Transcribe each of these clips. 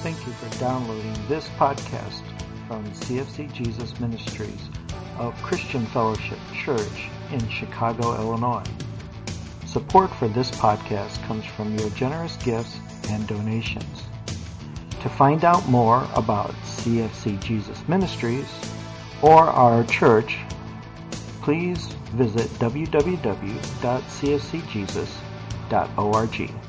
Thank you for downloading this podcast from CFC Jesus Ministries of Christian Fellowship Church in Chicago, Illinois. Support for this podcast comes from your generous gifts and donations. To find out more about CFC Jesus Ministries or our church, please visit www.cfcjesus.org.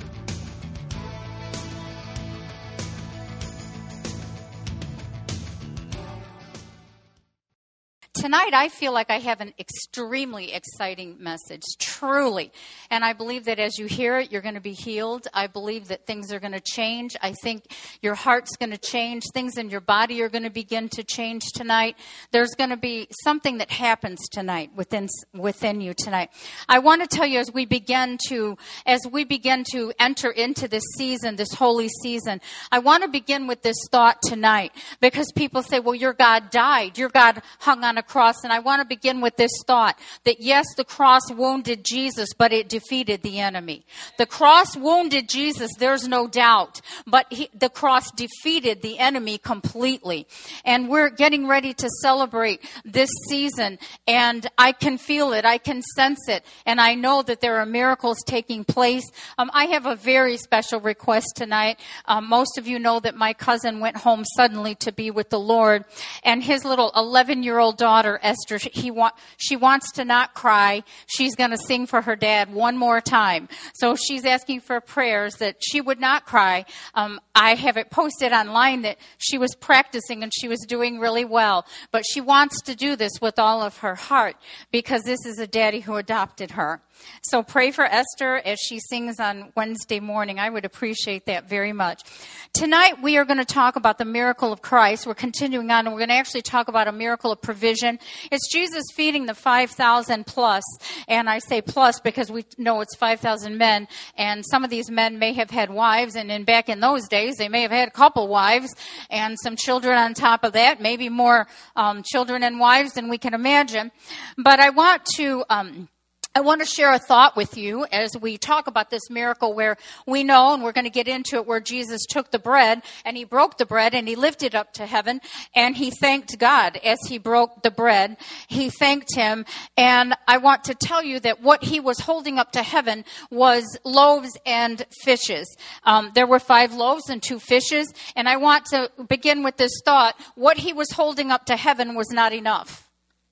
Tonight, I feel like I have an extremely exciting message, truly. And I believe that as you hear it, you're going to be healed. I believe that things are going to change. I think your heart's going to change. Things in your body are going to begin to change tonight. There's going to be something that happens tonight within you tonight. I want to tell you as we begin to enter into this season, this holy season, I want to begin with this thought tonight because people say, well, your God died. Your God hung on a cross. And I want to begin with this thought that yes, the cross wounded Jesus, but it defeated the enemy. The cross wounded Jesus, there's no doubt, but the cross defeated the enemy completely. And we're getting ready to celebrate this season, and I can feel it, I can sense it, and I know that there are miracles taking place. I have a very special request tonight. Most of you know that my cousin went home suddenly to be with the Lord, and his little 11-year-old daughter, Esther, she wants to not cry. She's going to sing for her dad one more time. So she's asking for prayers that she would not cry. I have it posted online that she was practicing and she was doing really well. But she wants to do this with all of her heart because this is a daddy who adopted her. So pray for Esther as she sings on Wednesday morning. I would appreciate that very much. Tonight we are going to talk about the miracle of Christ. We're continuing on and we're going to actually talk about a miracle of provision. It's Jesus feeding the 5,000 plus. And I say plus because we know it's 5,000 men. And some of these men may have had wives. And back in those days, they may have had a couple wives and some children on top of that. Maybe more children and wives than we can imagine. But I want to share a thought with you as we talk about this miracle where we know, and we're going to get into it, where Jesus took the bread and he broke the bread and he lifted up to heaven and he thanked God as he broke the bread. He thanked him. And I want to tell you that what he was holding up to heaven was loaves and fishes. There were 5 loaves and 2 fishes. And I want to begin with this thought. What he was holding up to heaven was not enough.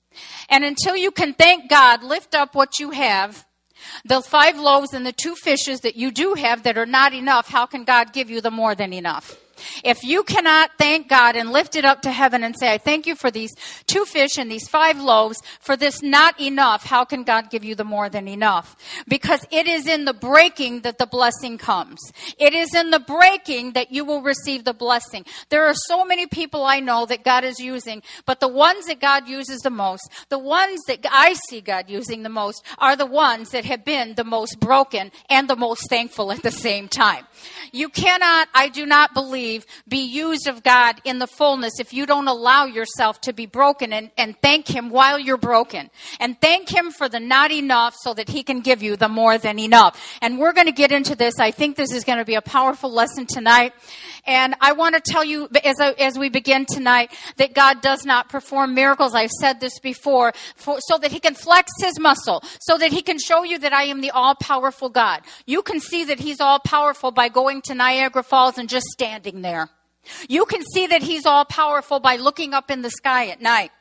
And until you can thank God, lift up what you have, the 5 loaves and the 2 fishes that you do have that are not enough, how can God give you the more than enough? If you cannot thank God and lift it up to heaven and say, I thank you for these 2 fish and these 5 loaves, for this not enough, how can God give you the more than enough? Because it is in the breaking that the blessing comes. It is in the breaking that you will receive the blessing. There are so many people I know that God is using, but the ones that God uses the most, the ones that I see God using the most, are the ones that have been the most broken and the most thankful at the same time. You cannot, I do not believe, be used of God in the fullness if you don't allow yourself to be broken and thank him while you're broken. And thank him for the not enough so that he can give you the more than enough. And we're going to get into this. I think this is going to be a powerful lesson tonight. And I want to tell you as we begin tonight that God does not perform miracles. I've said this before, so that he can flex his muscle, so that he can show you that I am the all-powerful God. You can see that he's all-powerful by going to Niagara Falls and just standing there. You can see that he's all-powerful by looking up in the sky at night.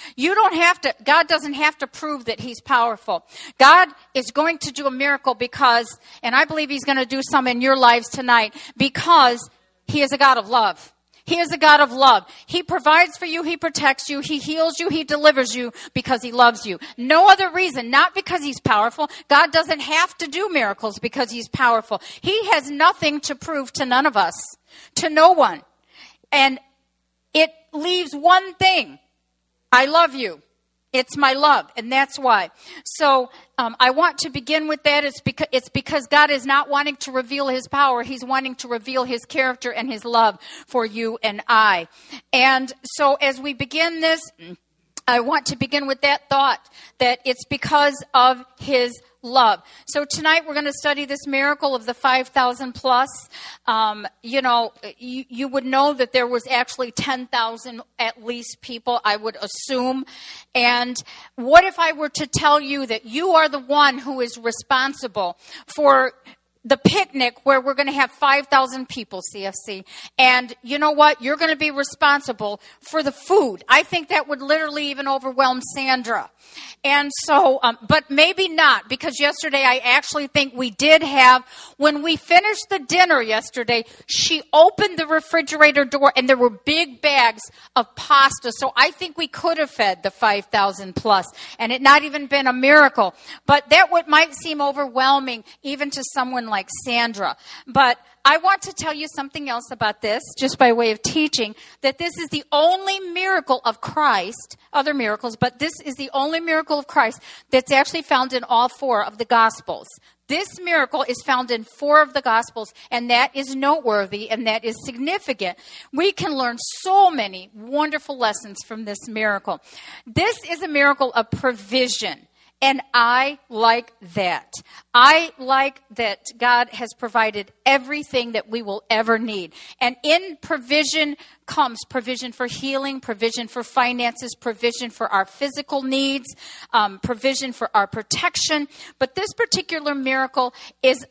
God doesn't have to prove that he's powerful. God is going to do a miracle because, and I believe he's going to do some in your lives tonight, because he is a God of love. He is a God of love. He provides for you. He protects you. He heals you. He delivers you because he loves you. No other reason, not because he's powerful. God doesn't have to do miracles because he's powerful. He has nothing to prove to none of us, to no one. And it leaves one thing. I love you. It's my love, and that's why. So I want to begin with that. It's because God is not wanting to reveal his power. He's wanting to reveal his character and his love for you and I. And so as we begin this, I want to begin with that thought, that it's because of his love. So tonight we're going to study this miracle of the 5,000 plus. You would know that there was actually 10,000 at least people, I would assume. And what if I were to tell you that you are the one who is responsible for the picnic where we're going to have 5,000 people, CFC. And you know what? You're going to be responsible for the food. I think that would literally even overwhelm Sandra. And so, but maybe not, because yesterday I actually think we did have, when we finished the dinner yesterday, she opened the refrigerator door and there were big bags of pasta. So I think we could have fed the 5,000 plus and it not even been a miracle. But that might seem overwhelming even to someone like Sandra. But I want to tell you something else about this, just by way of teaching, that this is the only miracle of Christ, other miracles, but this is the only miracle of Christ that's actually found in all 4 of the Gospels. This miracle is found in 4 of the Gospels, and that is noteworthy, and that is significant. We can learn so many wonderful lessons from this miracle. This is a miracle of provision. And I like that. I like that God has provided everything that we will ever need. And in provision comes provision for healing, provision for finances, provision for our physical needs, provision for our protection. But this particular miracle is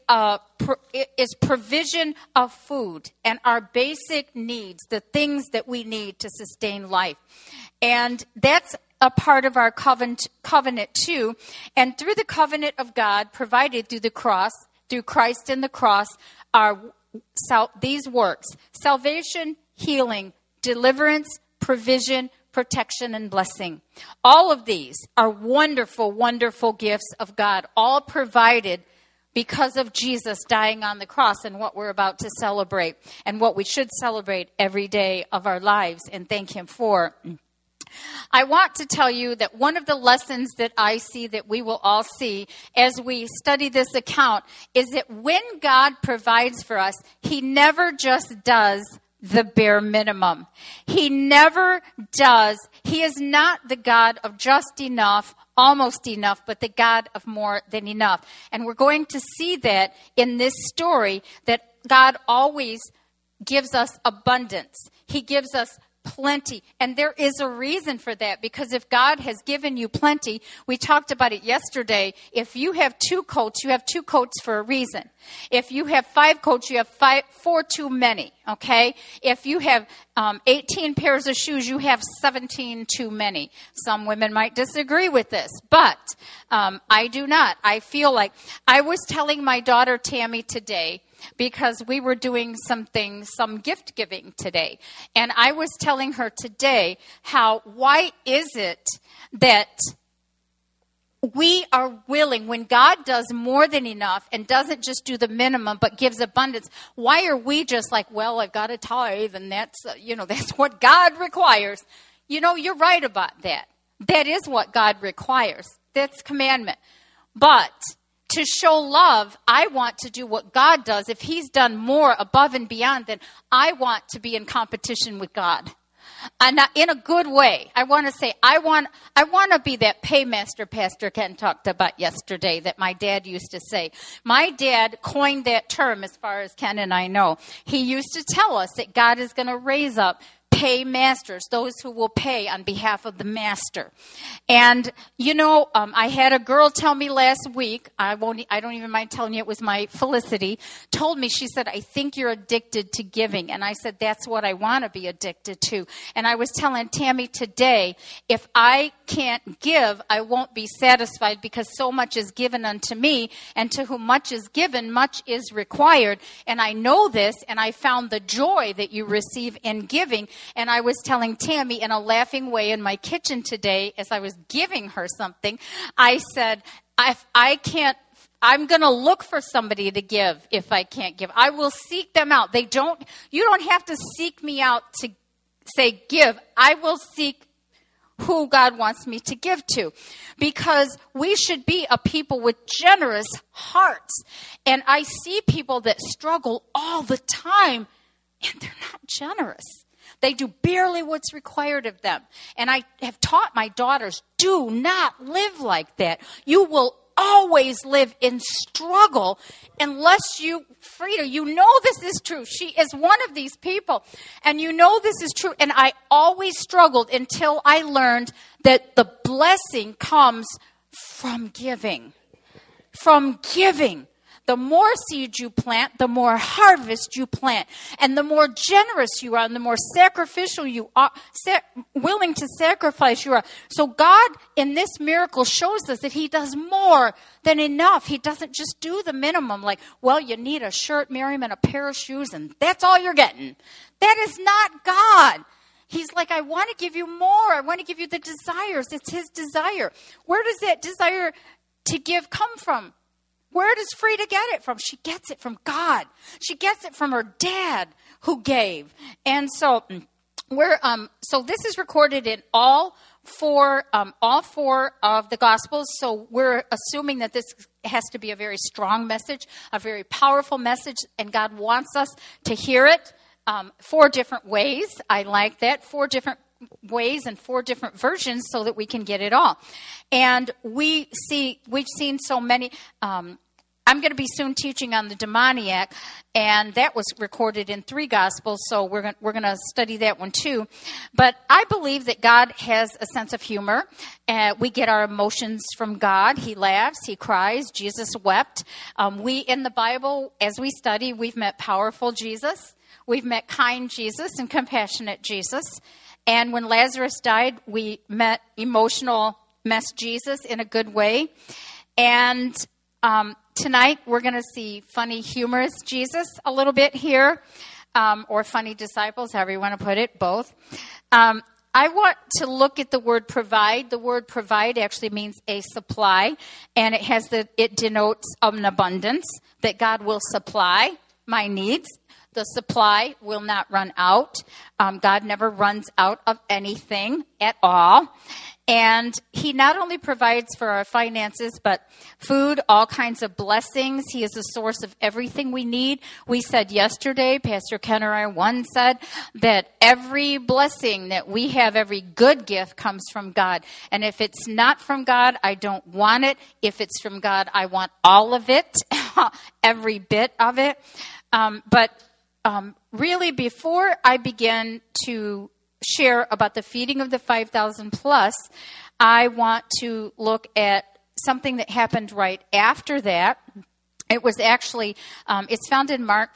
provision of food and our basic needs, the things that we need to sustain life. And that's a part of our covenant too. And through the covenant of God provided through the cross, through Christ and the cross, are these works: salvation, healing, deliverance, provision, protection, and blessing. All of these are wonderful, wonderful gifts of God, all provided because of Jesus dying on the cross and what we're about to celebrate and what we should celebrate every day of our lives and thank him for. I want to tell you that one of the lessons that I see that we will all see as we study this account is that when God provides for us, he never just does the bare minimum. He never does. He is not the God of just enough, almost enough, but the God of more than enough. And we're going to see that in this story, that God always gives us abundance. He gives us plenty. And there is a reason for that, because if God has given you plenty, we talked about it yesterday, if you have 2 coats, you have 2 coats for a reason. If you have 5 coats, you have 4 too many, okay? If you have 18 pairs of shoes, you have 17 too many. Some women might disagree with this, but I do not. I feel like, I was telling my daughter Tammy today, because we were doing some gift giving today. And I was telling her today why is it that we are willing, when God does more than enough and doesn't just do the minimum but gives abundance, why are we just like, well, I've got to tithe and that's what God requires. You're right about that. That is what God requires. That's commandment. But to show love, I want to do what God does. If he's done more above and beyond, then I want to be in competition with God. And in a good way. I want to say, I want to be that paymaster Pastor Ken talked about yesterday that my dad used to say. My dad coined that term, as far as Ken and I know. He used to tell us that God is going to raise up paymasters, those who will pay on behalf of the master. And, I had a girl tell me last week, I don't even mind telling you, it was my Felicity, told me, she said, I think you're addicted to giving. And I said, that's what I want to be addicted to. And I was telling Tammy today, if I can't give, I won't be satisfied, because so much is given unto me, and to whom much is given, much is required. And I know this, and I found the joy that you receive in giving. And I was telling Tammy in a laughing way in my kitchen today, as I was giving her something, I said, I'm going to look for somebody to give if I can't give. I will seek them out. You don't have to seek me out to say give. I will seek who God wants me to give to, because we should be a people with generous hearts. And I see people that struggle all the time and they're not generous. They do barely what's required of them. And I have taught my daughters, do not live like that. You will always live in struggle unless Frida, you know this is true. She is one of these people. And you know this is true. And I always struggled until I learned that the blessing comes from giving. From giving. The more seeds you plant, the more harvest you plant. And the more generous you are, and the more sacrificial you are, willing to sacrifice you are. So God, in this miracle, shows us that he does more than enough. He doesn't just do the minimum, like, well, you need a shirt, Miriam, and a pair of shoes, and that's all you're getting. That is not God. He's like, I want to give you more. I want to give you the desires. It's his desire. Where does that desire to give come from? Where does Frida get it from? She gets it from God. She gets it from her dad who gave. And so so this is recorded in all four of the Gospels. So we're assuming that this has to be a very strong message, a very powerful message, and God wants us to hear it 4 different ways. I like that, 4 different ways and 4 different versions so that we can get it all. And we've seen so many. I'm going to be soon teaching on the demoniac, and that was recorded in 3 Gospels, so we're going to study that one too. But I believe that God has a sense of humor. We get our emotions from God. He laughs, he cries. Jesus wept. We in the Bible, as we study, we've met powerful Jesus, we've met kind Jesus and compassionate Jesus. And when Lazarus died, we met emotional mess Jesus in a good way. And tonight we're going to see funny, humorous Jesus a little bit here, or funny disciples, however you want to put it, both. I want to look at the word provide. The word provide actually means a supply, and it denotes an abundance, that God will supply my needs. The supply will not run out. God never runs out of anything at all. And he not only provides for our finances, but food, all kinds of blessings. He is the source of everything we need. We said yesterday, Pastor Ken or I said, that every blessing that we have, every good gift comes from God. And if it's not from God, I don't want it. If it's from God, I want all of it, every bit of it. But really, before I begin to share about the feeding of the 5,000 plus, I want to look at something that happened right after that. It was actually, it's found in Mark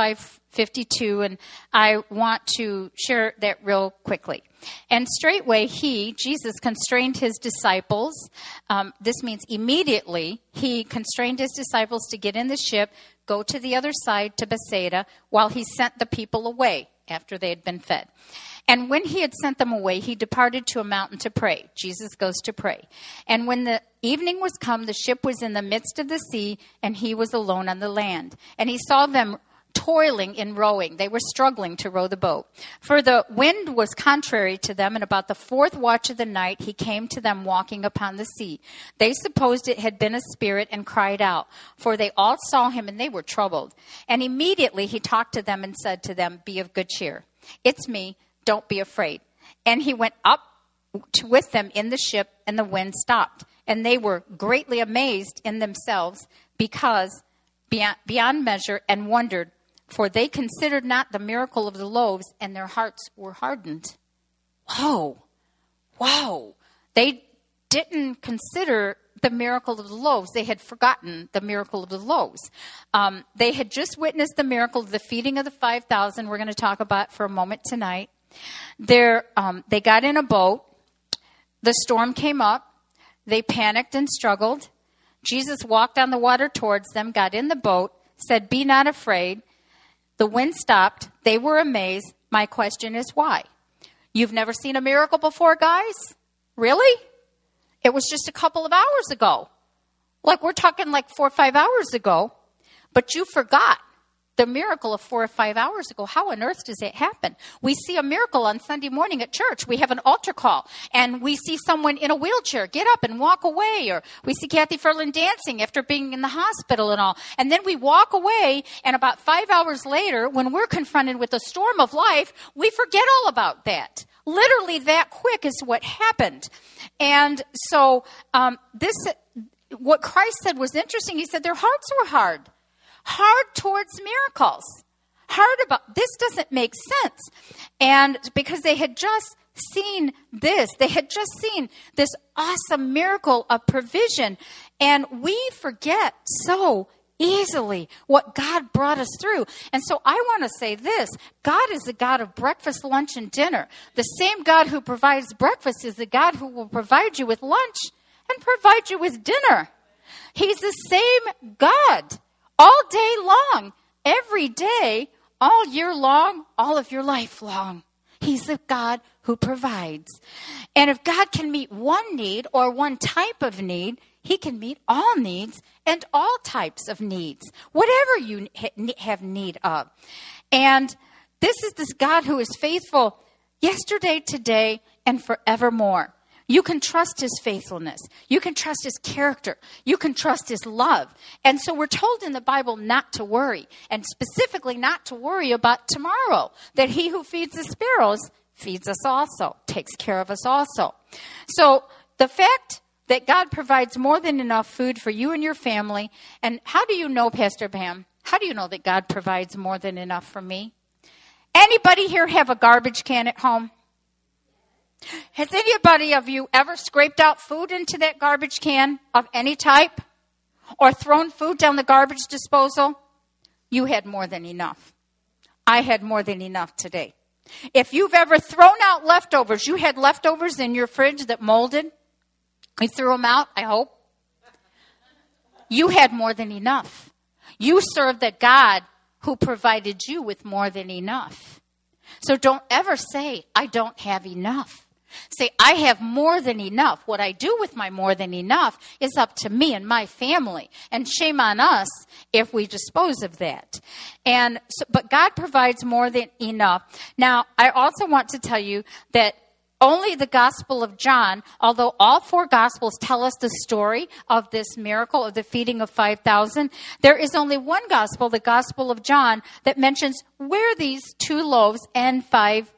45:52, and I want to share that real quickly. And straightway Jesus, constrained his disciples. This means immediately, he constrained his disciples to get in the ship, go to the other side to Bethsaida, while he sent the people away after they had been fed. And when he had sent them away, he departed to a mountain to pray. Jesus goes to pray. And when the evening was come, the ship was in the midst of the sea, and he was alone on the land. And he saw them toiling in rowing. They were struggling to row the boat. For the wind was contrary to them, and about the 4th watch of the night, he came to them walking upon the sea. They supposed it had been a spirit and cried out, for they all saw him, and they were troubled. And immediately he talked to them and said to them, "Be of good cheer. It's me. Don't be afraid." And he went up with them in the ship, and the wind stopped. And they were greatly amazed in themselves, because beyond measure, and wondered, for they considered not the miracle of the loaves, and their hearts were hardened. Wow. They didn't consider the miracle of the loaves. They had forgotten the miracle of the loaves. They had just witnessed the miracle of the feeding of the 5,000. We're going to talk about for a moment tonight. They got in a boat. The storm came up. They panicked and struggled. Jesus walked on the water towards them, got in the boat, said, "Be not afraid." The wind stopped. They were amazed. My question is why? You've never seen a miracle before, guys? Really? It was just a couple of hours ago. Like, we're talking like 4 or 5 hours ago. But you forgot. the miracle of 4 or 5 hours ago. How on earth does that happen? We see a miracle on Sunday morning at church. We have an altar call, and we see someone in a wheelchair get up and walk away, or we see Kathy Furlan dancing after being in the hospital and all. And then we walk away, and about 5 hours later, when we're confronted with the storm of life, we forget all about that. Literally that quick is what happened. And so what Christ said was interesting. He said their hearts were hard towards miracles. This doesn't make sense. And because they had just seen this, they had just seen this awesome miracle of provision. And we forget so easily what God brought us through. And so I want to say this: God is the God of breakfast, lunch, and dinner. The same God who provides breakfast is the God who will provide you with lunch and provide you with dinner. He's the same God all day long, every day, all year long, all of your life long. He's the God who provides. And if God can meet one need or one type of need, he can meet all needs and all types of needs, whatever you have need of. And this is this God who is faithful yesterday, today, and forevermore. You can trust his faithfulness. You can trust his character. You can trust his love. And so we're told in the Bible not to worry, and specifically not to worry about tomorrow, that he who feeds the sparrows feeds us also, takes care of us also. So the fact that God provides more than enough food for you and your family. And how do you know, Pastor Pam? How do you know that God provides more than enough for me? Anybody here have a garbage can at home? Has anybody of you ever scraped out food into that garbage can of any type? Or thrown food down the garbage disposal? You had more than enough. I had more than enough today. If you've ever thrown out leftovers, you had leftovers in your fridge that molded, you threw them out, I hope. You had more than enough. You served the God who provided you with more than enough. So don't ever say, I don't have enough. Say, I have more than enough. What I do with my more than enough is up to me and my family. And shame on us if we dispose of that. But God provides more than enough. Now, I also want to tell you that only the Gospel of John, although all 4 Gospels tell us the story of this miracle of the feeding of 5,000, there is only one Gospel, the Gospel of John, that mentions where these 2 loaves and 5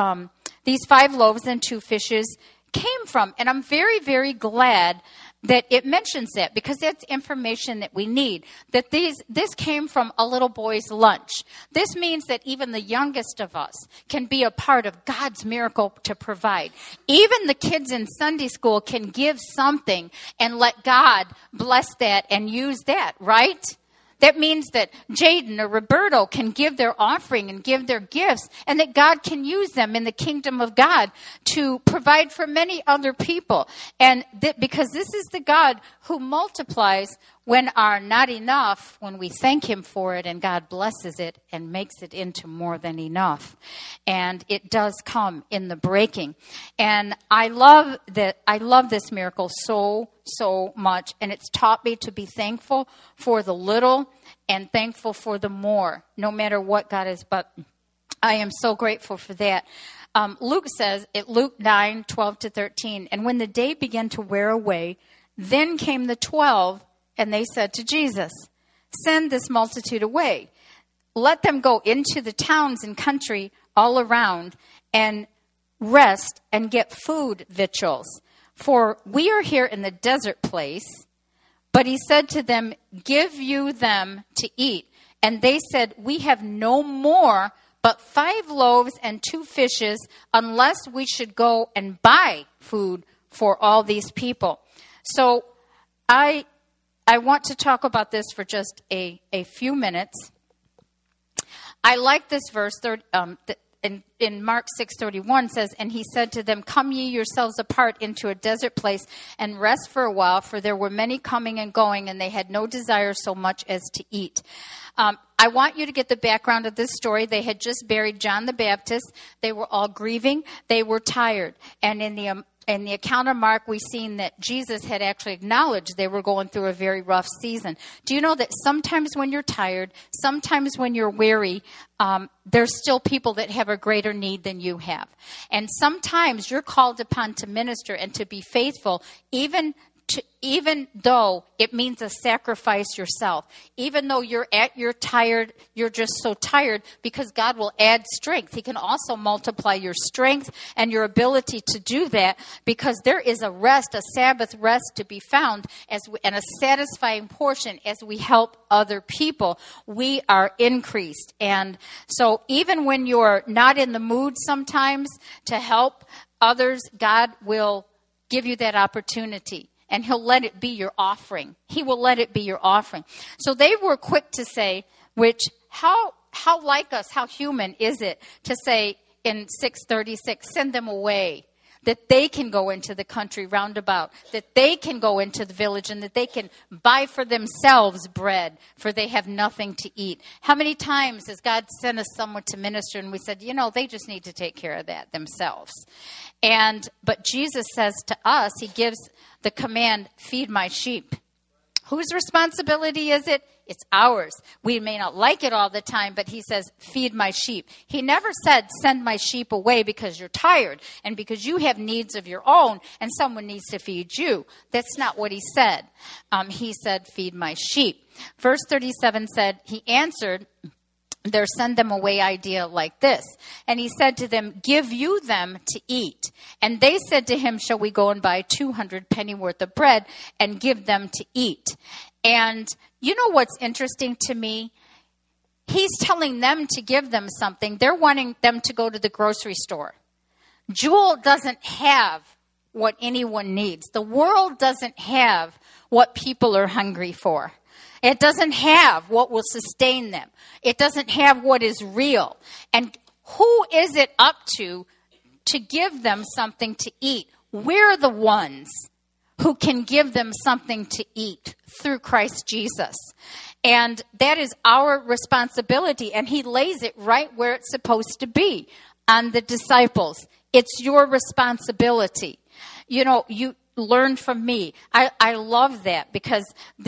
loaves and 2 fishes came from. And I'm very, very glad that it mentions that, because that's information that we need. That this came from a little boy's lunch. This means that even the youngest of us can be a part of God's miracle to provide. Even the kids in Sunday school can give something and let God bless that and use that, right? That means that Jaden or Roberto can give their offering and give their gifts, and that God can use them in the kingdom of God to provide for many other people. And because this is the God who multiplies when are not enough, when we thank him for it, and God blesses it and makes it into more than enough. And it does come in the breaking. And I love this miracle so much. And it's taught me to be thankful for the little and thankful for the more, no matter what God is. But I am so grateful for that. Luke says, at Luke 9:12-13, and when the day began to wear away, then came the 12, and they said to Jesus, send this multitude away. Let them go into the towns and country all around and rest and get food, victuals. For we are here in the desert place. But he said to them, give you them to eat. And they said, we have no more but 5 loaves and 2 fishes, unless we should go and buy food for all these people. So I want to talk about this for just a few minutes. I like this verse in Mark 6:31 says, and he said to them, come ye yourselves apart into a desert place and rest for a while, for there were many coming and going, and they had no desire so much as to eat. I want you to get the background of this story. They had just buried John the Baptist. They were all grieving. They were tired. And in in the account of Mark, we've seen that Jesus had actually acknowledged they were going through a very rough season. Do you know that sometimes when you're tired, sometimes when you're weary, there's still people that have a greater need than you have. And sometimes you're called upon to minister and to be faithful, even though it means a sacrifice yourself, even though you're tired, you're just so tired, because God will add strength. He can also multiply your strength and your ability to do that, because there is a rest, a Sabbath rest to be found, and a satisfying portion as we help other people. We are increased. And so even when you're not in the mood sometimes to help others, God will give you that opportunity. And he'll let it be your offering. He will let it be your offering. So they were quick to say, which, how like us, how human is it to say in 6:36, send them away, that they can go into the country roundabout, that they can go into the village, and that they can buy for themselves bread, for they have nothing to eat. How many times has God sent us someone to minister and we said, they just need to take care of that themselves? But Jesus says to us, he gives the command, feed my sheep. Whose responsibility is it? It's ours. We may not like it all the time, but he says, feed my sheep. He never said, send my sheep away because you're tired and because you have needs of your own and someone needs to feed you. That's not what he said. He said, feed my sheep. Verse 37 said, he answered their send them away idea like this. And he said to them, give you them to eat. And they said to him, shall we go and buy 200 penny worth of bread and give them to eat? And you know what's interesting to me? He's telling them to give them something. They're wanting them to go to the grocery store. Jewel doesn't have what anyone needs. The world doesn't have what people are hungry for. It doesn't have what will sustain them. It doesn't have what is real. And who is it up to give them something to eat? We're the ones who can give them something to eat through Christ Jesus. And that is our responsibility. And he lays it right where it's supposed to be, on the disciples. It's your responsibility. You learned from me. I love that, because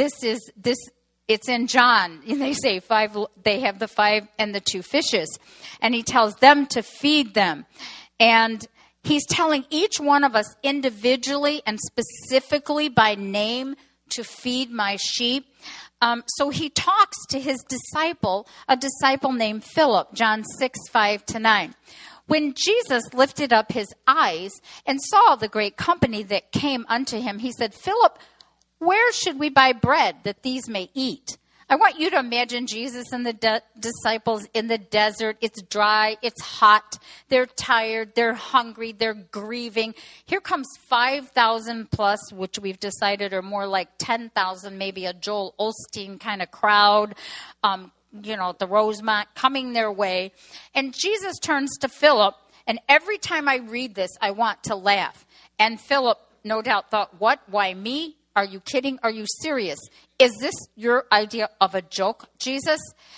it's in John. They say they have the 5 and the 2 fishes. And he tells them to feed them. And he's telling each one of us individually and specifically by name to feed my sheep. So he talks to his disciple, a disciple named Philip, John 6:5-9. When Jesus lifted up his eyes and saw the great company that came unto him, he said, Philip, where should we buy bread that these may eat? I want you to imagine Jesus and the disciples in the desert. It's dry. It's hot. They're tired. They're hungry. They're grieving. Here comes 5,000 plus, which we've decided are more like 10,000, maybe a Joel Osteen kind of crowd, at the Rosemont, coming their way. And Jesus turns to Philip, and every time I read this, I want to laugh. And Philip, no doubt, thought, what? Why me? Are you kidding? Are you serious? Is this your idea of a joke, Jesus?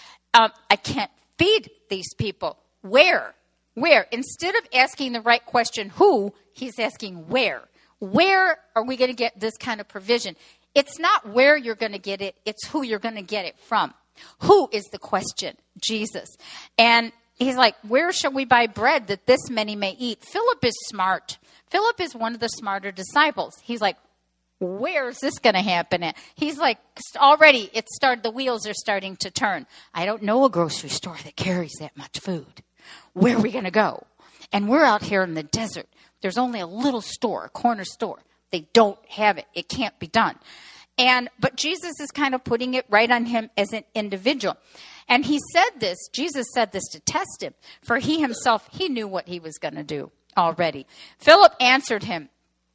I can't feed these people. Where? Instead of asking the right question, who, he's asking where. Where are we going to get this kind of provision? It's not where you're going to get it. It's who you're going to get it from. Who is the question? Jesus. And he's like, where shall we buy bread that this many may eat? Philip is smart. Philip is one of the smarter disciples. He's like, where is this going to happen at? He's like, already the wheels are starting to turn. I don't know a grocery store that carries that much food. Where are we going to go? And we're out here in the desert. There's only a little store, a corner store. They don't have it. It can't be done. But Jesus is kind of putting it right on him as an individual. And Jesus said this to test him, for he himself, he knew what he was going to do already. Philip answered him,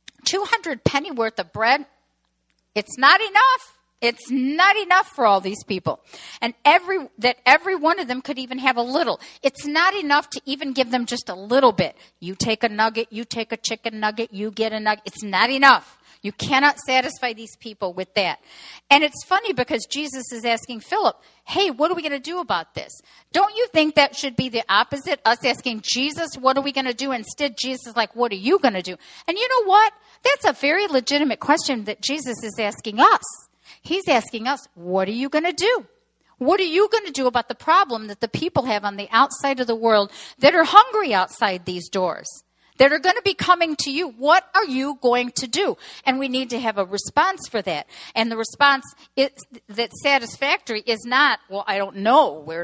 200 penny worth of bread, it's not enough. It's not enough for all these people. And every one of them could even have a little. It's not enough to even give them just a little bit. You take a nugget, you take a chicken nugget, you get a nugget. It's not enough. You cannot satisfy these people with that. And it's funny because Jesus is asking Philip, hey, what are we going to do about this? Don't you think that should be the opposite? Us asking Jesus, what are we going to do? Instead, Jesus is like, what are you going to do? And you know what? That's a very legitimate question that Jesus is asking us. He's asking us, what are you going to do? What are you going to do about the problem that the people have on the outside of the world that are hungry outside these doors, that are going to be coming to you? What are you going to do? And we need to have a response for that. And the response is that's satisfactory is not, well, I don't know where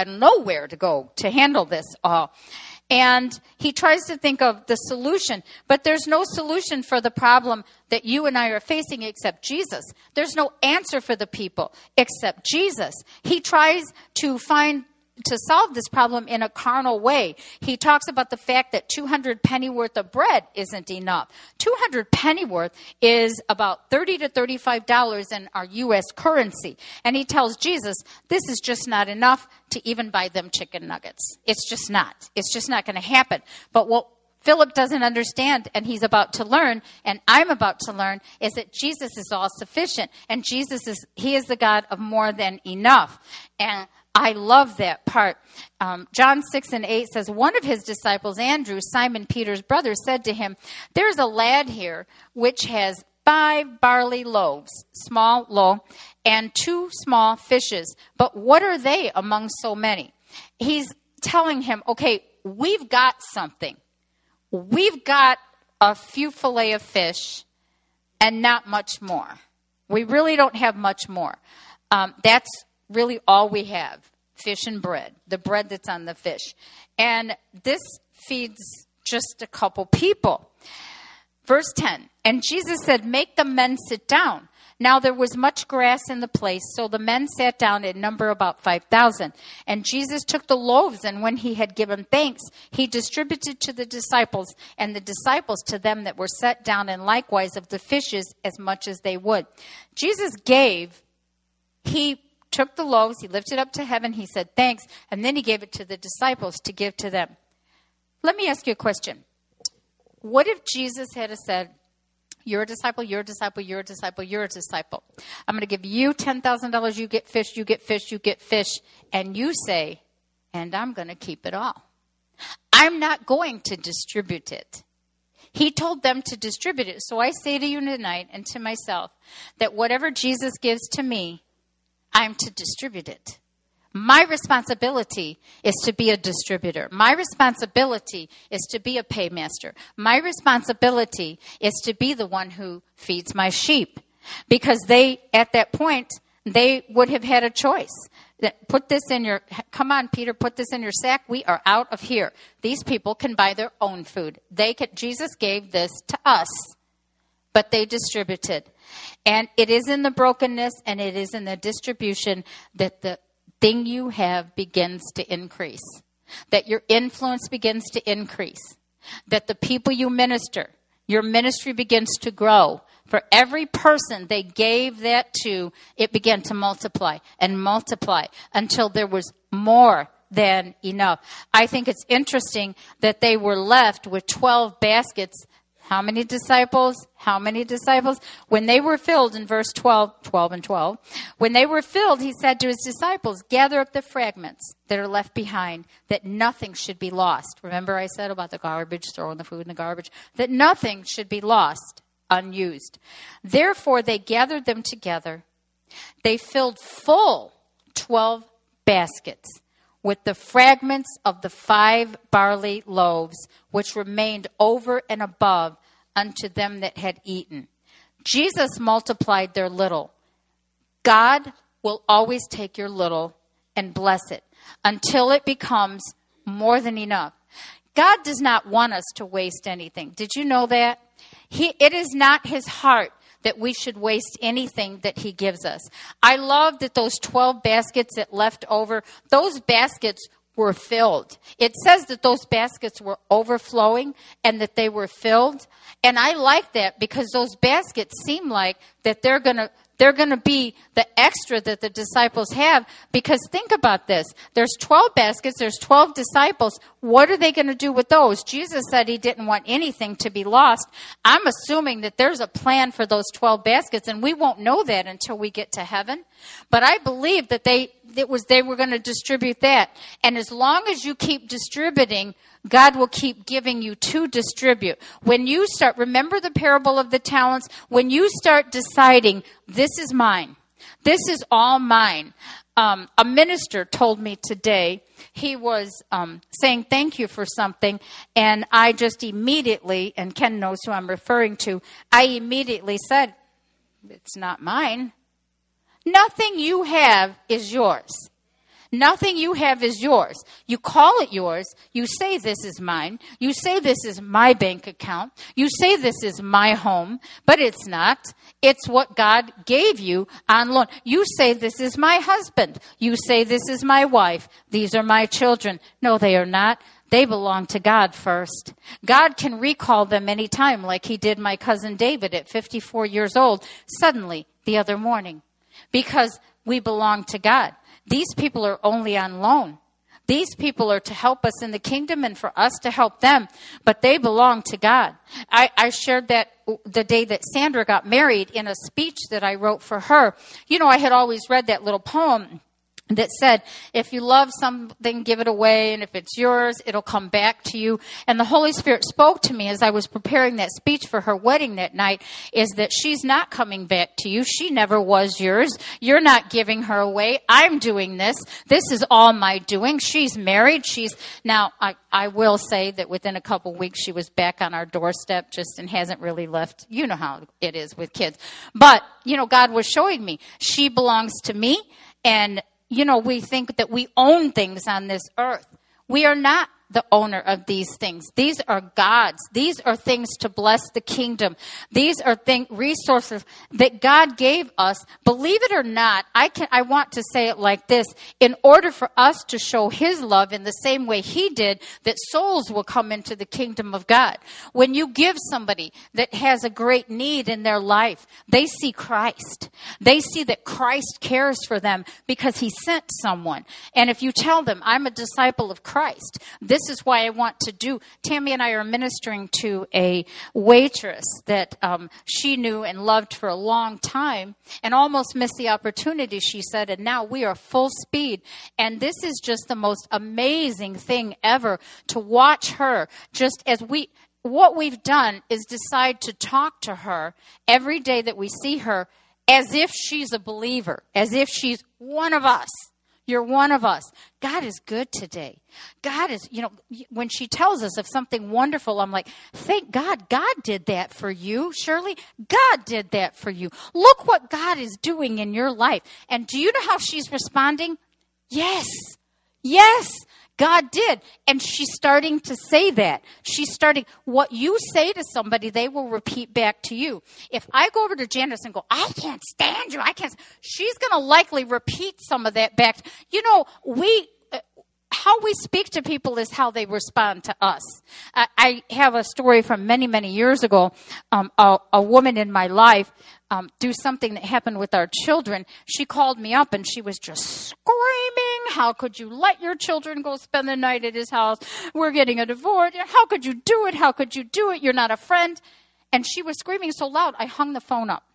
to go to handle this all. And he tries to think of the solution, but there's no solution for the problem that you and I are facing except Jesus. There's no answer for the people except Jesus. He tries to solve this problem in a carnal way. He talks about the fact that 200 pennyworth of bread isn't enough. 200 pennyworth is about $30 to $35 in our U.S. currency. And he tells Jesus, this is just not enough to even buy them chicken nuggets. It's just not. It's just not going to happen. But what Philip doesn't understand, and he's about to learn, and I'm about to learn, is that Jesus is all sufficient. And he is the God of more than enough. And I love that part. John 6:8 says, one of his disciples, Andrew, Simon Peter's brother, said to him, there's a lad here which has 5 barley loaves, small loaf, and 2 small fishes. But what are they among so many? He's telling him, okay, we've got something. We've got a few fillet of fish and not much more. We really don't have much more. That's really all we have, fish and bread, the bread that's on the fish. And this feeds just a couple people. Verse 10, and Jesus said, make the men sit down. Now there was much grass in the place, so the men sat down in number about 5,000. And Jesus took the loaves, and when he had given thanks, he distributed to the disciples, and the disciples to them that were set down, and likewise of the fishes as much as they would. Jesus he took the loaves, he lifted up to heaven, he said thanks, and then he gave it to the disciples to give to them. Let me ask you a question. What if Jesus had said, you're a disciple, you're a disciple, you're a disciple, you're a disciple. I'm going to give you $10,000, you get fish, you get fish, you get fish, and you say, and I'm going to keep it all. I'm not going to distribute it. He told them to distribute it. So I say to you tonight and to myself that whatever Jesus gives to me, I'm to distribute it. My responsibility is to be a distributor. My responsibility is to be a paymaster. My responsibility is to be the one who feeds my sheep. Because at that point, they would have had a choice. Come on, Peter, put this in your sack. We are out of here. These people can buy their own food. Jesus gave this to us, but they distributed. And it is in the brokenness and it is in the distribution that the thing you have begins to increase, that your influence begins to increase, that the people you minister, your ministry begins to grow. For every person they gave that to, it began to multiply and multiply until there was more than enough. I think it's interesting that they were left with 12 baskets. How many disciples? How many disciples? When they were filled, in verse 12 and 12, when they were filled, he said to his disciples, gather up the fragments that are left behind, that nothing should be lost. Remember I said about the garbage, throwing the food in the garbage, that nothing should be lost, unused. Therefore, they gathered them together. They filled full 12 baskets with the fragments of the 5 barley loaves, which remained over and above unto them that had eaten. Jesus multiplied their little. God will always take your little and bless it until it becomes more than enough. God does not want us to waste anything. Did you know that? It is not his heart that we should waste anything that he gives us. I love that those 12 baskets that left over, those baskets were filled. It says that those baskets were overflowing and that they were filled. And I like that because those baskets seem like that they're going to They're going to be the extra that the disciples have, because think about this. There's 12 baskets. There's 12 disciples. What are they going to do with those? Jesus said he didn't want anything to be lost. I'm assuming that there's a plan for those 12 baskets, and we won't know that until we get to heaven. But I believe that they were going to distribute that. And as long as you keep distributing, God will keep giving you to distribute. When you start, remember the parable of the talents, when you start deciding, this is mine, this is all mine. A minister told me today, he was saying thank you for something, and I just immediately, and Ken knows who I'm referring to, I immediately said, it's not mine. Nothing you have is yours. Nothing you have is yours. You call it yours. You say this is mine. You say this is my bank account. You say this is my home, but it's not. It's what God gave you on loan. You say this is my husband. You say this is my wife. These are my children. No, they are not. They belong to God first. God can recall them anytime, like he did my cousin David at 54 years old, suddenly the other morning, because we belong to God. These people are only on loan. These people are to help us in the kingdom and for us to help them, but they belong to God. I shared that the day that Sandra got married in a speech that I wrote for her. You know, I had always read that little poem that said, if you love something, give it away, and if it's yours, it'll come back to you. And the Holy Spirit spoke to me as I was preparing that speech for her wedding that night, is that she's not coming back to you. She never was yours. You're not giving her away. I'm doing this. This is all my doing. She's married. Now, I will say that within a couple weeks, she was back on our doorstep and hasn't really left. You know how it is with kids. But, you know, God was showing me, she belongs to me, and you know, we think that we own things on this earth. We are not the owner of these things. These are God's. These are things to bless the kingdom. These are resources that God gave us. Believe it or not, I want to say it like this. In order for us to show his love in the same way he did, that souls will come into the kingdom of God. When you give somebody that has a great need in their life, they see Christ. They see that Christ cares for them because he sent someone. And if you tell them, I'm a disciple of Christ, this is why I want to do. Tammy and I are ministering to a waitress that she knew and loved for a long time and almost missed the opportunity, she said, and now we are full speed. And this is just the most amazing thing ever to watch her just as what we've done is decide to talk to her every day that we see her as if she's a believer, as if she's one of us. You're one of us. God is good today. God is, you know, when she tells us of something wonderful, I'm like, thank God. God did that for you, Shirley. God did that for you. Look what God is doing in your life. And do you know how she's responding? Yes. Yes. God did. And she's starting to say that. She's starting, what you say to somebody, they will repeat back to you. If I go over to Janice and go, I can't stand you, she's going to likely repeat some of that back. You know, how we speak to people is how they respond to us. I have a story from many, many years ago. A woman in my life do something that happened with our children. She called me up and she was just screaming, how could you let your children go spend the night at his house? We're getting a divorce. How could you do it? How could you do it? You're not a friend. And she was screaming so loud, I hung the phone up.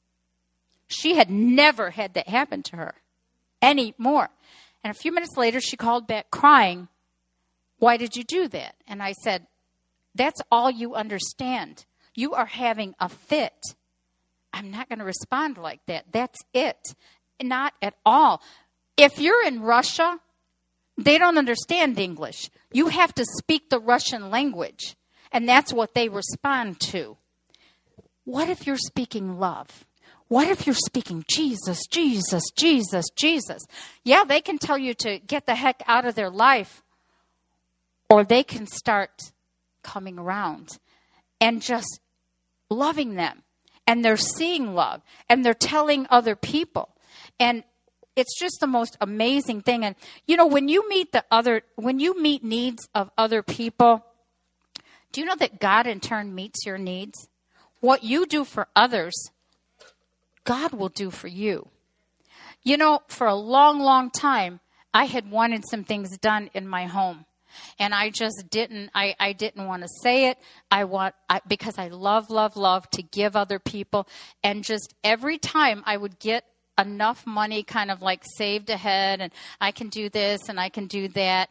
She had never had that happen to her anymore. And a few minutes later, she called back crying, why did you do that? And I said, that's all you understand. You are having a fit. I'm not going to respond like that. That's it. Not at all. If you're in Russia, they don't understand English. You have to speak the Russian language, and that's what they respond to. What if you're speaking love? What if you're speaking Jesus, Jesus, Jesus, Jesus? Yeah, they can tell you to get the heck out of their life, or they can start coming around and just loving them. And they're seeing love, and they're telling other people. And it's just the most amazing thing. And, you know, when you meet needs of other people, do you know that God in turn meets your needs? What you do for others, God will do for you. You know, for a long, long time, I had wanted some things done in my home. And I just didn't, I didn't want to say it. Because I love to give other people. And just every time I would get enough money kind of like saved ahead, and I can do this and I can do that,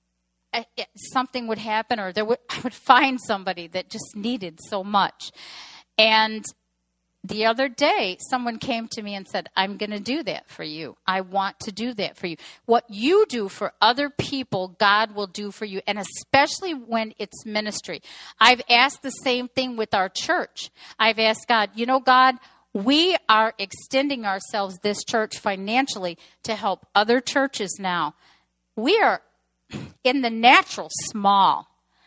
something would happen, or I would find somebody that just needed so much. And the other day, someone came to me and said, I'm going to do that for you. I want to do that for you. What you do for other people, God will do for you, and especially when it's ministry. I've asked the same thing with our church. I've asked God, you know, God, we are extending ourselves, this church, financially to help other churches now. We are in the natural small.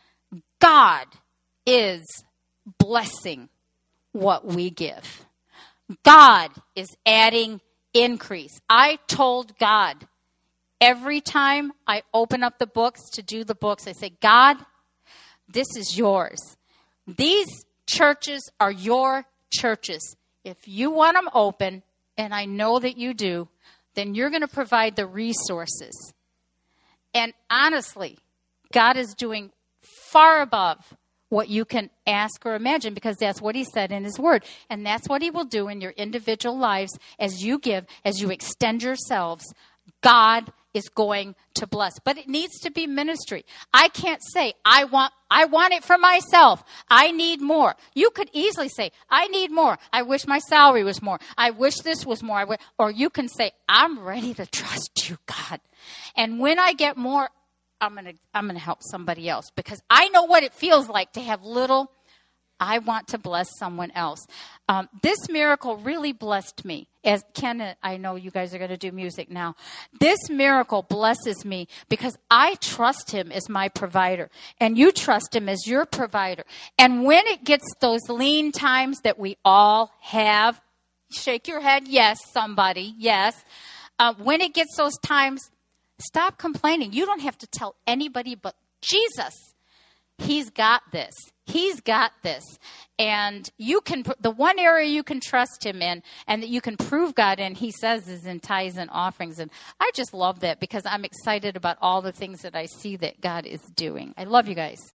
God is blessing what we give. God is adding increase. I told God, every time I open up the books to do the books, I say, God, this is yours. These churches are your churches. If you want them open, and I know that you do, then you're going to provide the resources. And honestly, God is doing far above what you can ask or imagine, because that's what he said in his word. And that's what he will do in your individual lives as you give, as you extend yourselves. God is going to bless. But it needs to be ministry. I can't say, I want it for myself. I need more. You could easily say, I need more. I wish my salary was more. I wish this was more. Or you can say, I'm ready to trust you, God. And when I get more, I'm gonna help somebody else, because I know what it feels like to have little. I want to bless someone else. This miracle really blessed me. As Ken, I know you guys are going to do music now. This miracle blesses me because I trust him as my provider, and you trust him as your provider. And when it gets those lean times that we all have, shake your head, yes, somebody, yes. When it gets those times, stop complaining. You don't have to tell anybody but Jesus. He's got this. He's got this. And you can, the one area you can trust him in and that you can prove God in, he says, is in tithes and offerings. And I just love that, because I'm excited about all the things that I see that God is doing. I love you guys.